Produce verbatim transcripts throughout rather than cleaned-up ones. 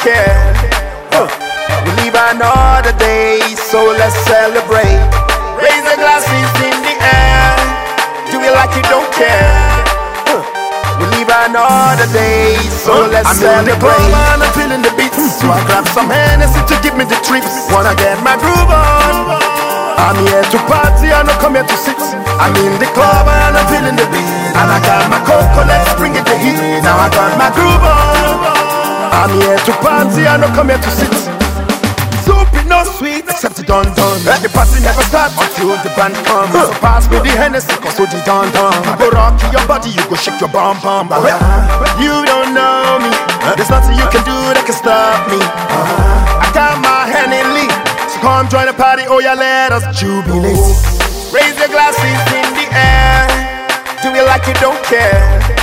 care. Uh, we live another day, so let's celebrate. Raise the glasses in the air. Do it like you don't care. Uh, we live another day, so let's I'm celebrate. I'm in the club and I'm feeling the beats, so I grab some Hennessy to give me the trips. Wanna get my groove on. I'm here to party, I don't come here to sit. I'm in the club and I'm feeling the beat, and I got my cocoa, let's bring it the heat. Now I got my groove on. I'm here to party, I don't come here to sit. Soup is no sweet, except it done done. The party never starts until the band comes. So pass me the Hennessy, cause so the done done. You go rock your body, you go shake your bum bum. You don't know me, there's nothing you can do that can stop me. I got my hand in lead, so come join the party, oh yeah, let us jubilate. Raise your glasses in the air, do it like you don't care.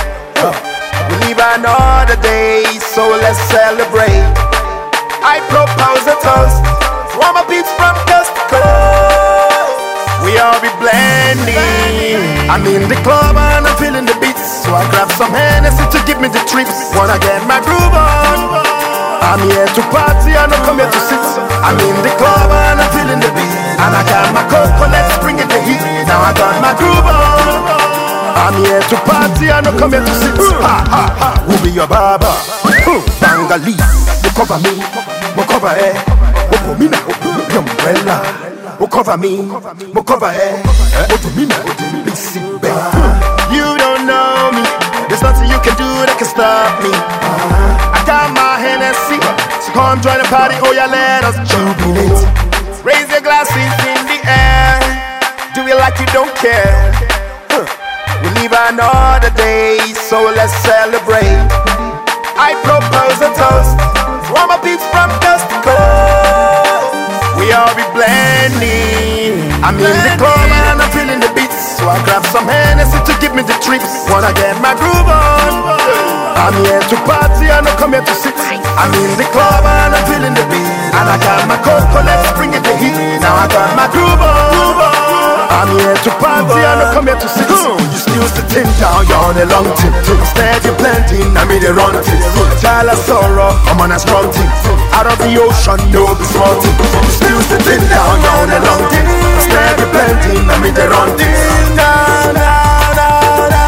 We live another day, so let's celebrate. I propose a toast to all my peeps from coast to coast. We all be blending. I'm in the club and I'm feeling the beats, so I grab some Hennessy to give me the trips. Wanna get my groove on. I'm here to party, I don't come here to sit. I'm in the club and I'm feeling the beat, and I got my cocoa, let's bring it the heat. Now I got my groove on. I'm here to party, I don't come here to sit. Ha ha ha, who be your barber? Bangali, you cover me, you cover her. You put me now, your umbrella. You cover me, you cover her. You put me now, big sick bed. You don't know me, there's nothing you can do that can stop me. I got my Hennessy, so come join the party, oh yeah, let us jubilate. Raise your glasses in the air, do it like you don't care. We live another day, so let's celebrate. I propose a toast to all my peeps from coast to coast. We all be blending. I'm in the club and I'm feeling the beats, so I grab some Hennessy to give me the trips. Wanna get my groove on. I'm here to party, I don't come here to sit. I'm in the club and I'm feeling the beat, and I got my cocoa, let's bring it the heat. Now I got my groove on. I'm here to party, I don't come here to sit. You still sitting down, you're on a long tip. Instead you're blending, I made a run tip. Child of sorrow, I'm on a strong tip. Out of the ocean, no be small tip. You still sitting down, you're on a long tip. Instead you're blending, I made a run tip. Na na na na.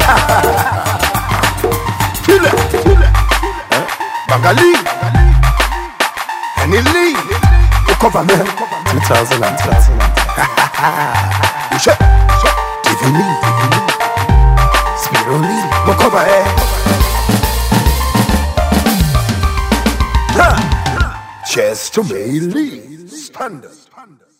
Kill it, kill it. Bangali, Henny Lee, you cover me. two thousand twenty. You shut, shut, give me, give me. Spiro Lee, my cover, eh? Cheers to me, Lee. Standard.